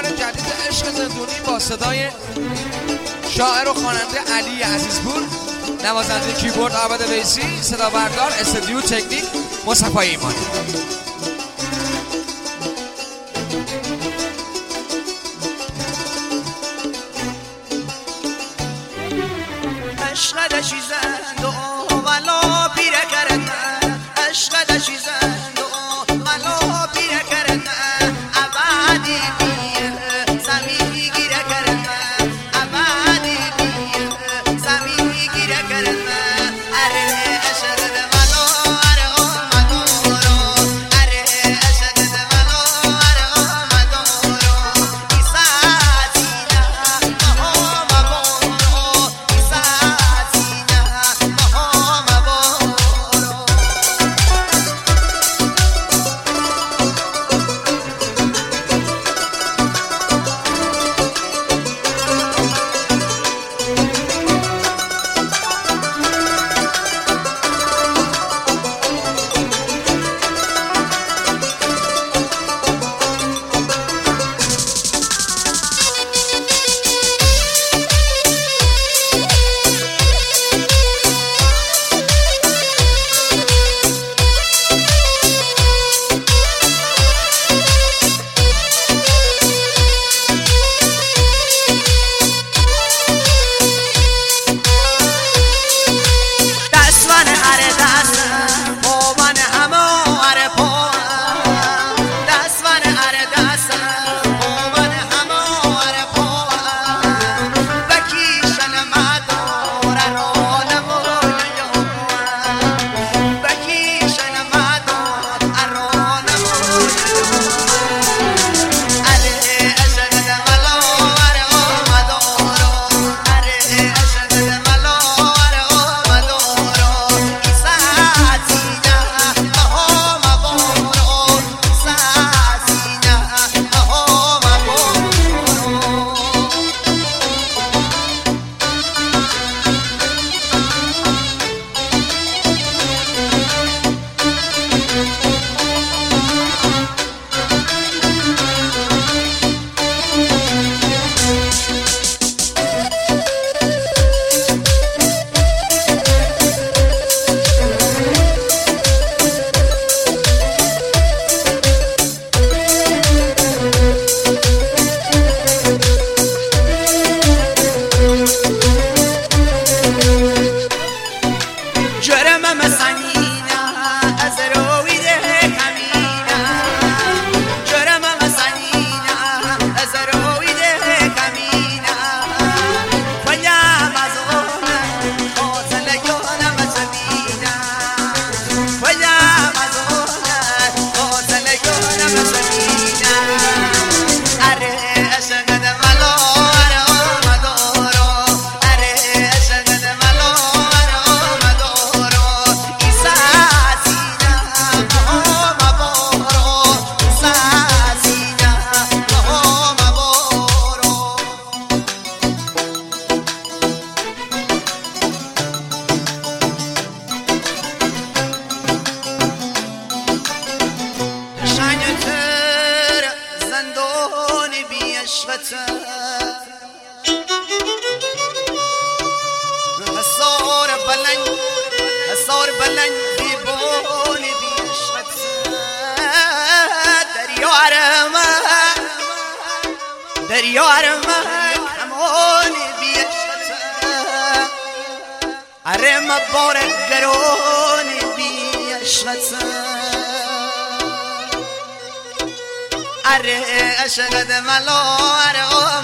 آهنگ جدید عشق زندونی با صدای شاعر و خواننده علی عزیزپور، نوازنده کیبورد عابد ویسی، صدا بردار استودیو تکنیک مصطفی ایمانی. عشق دشیزند و ولا پیره کرد عشق دشیزند و ولا پیره کرد عبادی بیه زمینی گیره کرد عبادی بیه زمینی گیره کرد اره عشق دمالو اره آمدورو اره عشق دمالو اره آمدورو ایساتینا مهام بورو ایساتینا مهام بورو حصار بلند بیبونی بیشت دریا رمک همونی بیشت اره مبارک گرونی بیشت اره اشغد ملو اره